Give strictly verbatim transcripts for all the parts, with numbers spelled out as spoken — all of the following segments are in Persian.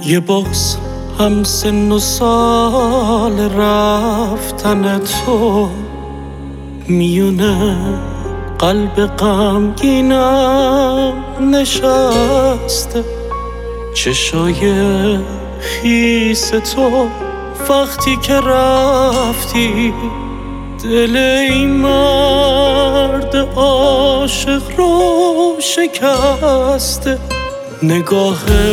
یه بغض هم سن و سال رفتن تو میونه قلب غمگینم نشسته. چشای خیس تو وقتی که رفتی دل این مرد عاشق رو شکسته. نگاه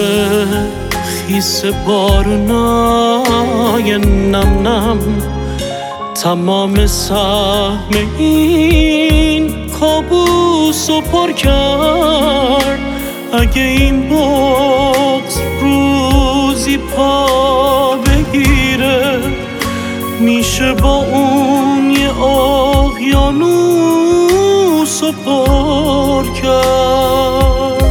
خیس بارونای نم نم تمام سهم این کابوس رو پر کرد. اگه این بغض روزی پا بگیره میشه با اون یه اقیانوس رو پر کرد.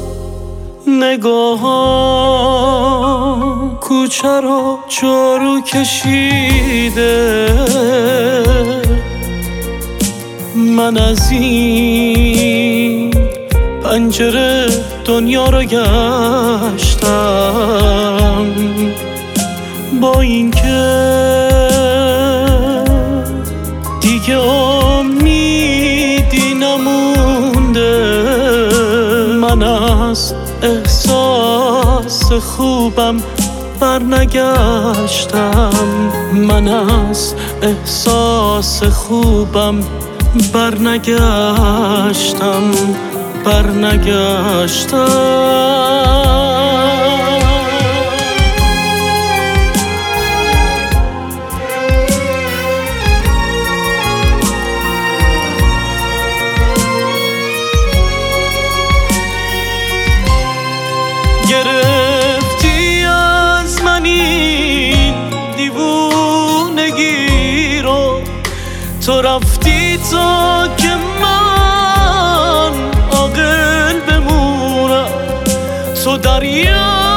نگاهام کوچه رو جارو کشیده، من از این پنجره دنیا رو گشتم با اینکه دیگه امیدی نمونده. من از احساس خوبم برنگشتم، من از احساس خوبم برنگشتم برنگشتم گرفتی از من این دیوونگی رو، تو رفتی تا که من عاقل بمونم. تو دریایی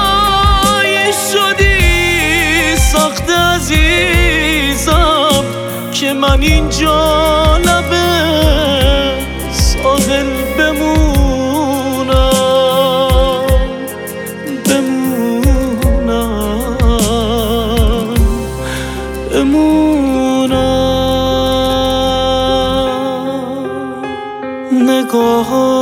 شدی سخت عزیزم که من اینجا لبه ساحل بمونم بمونم بمونم. نگاه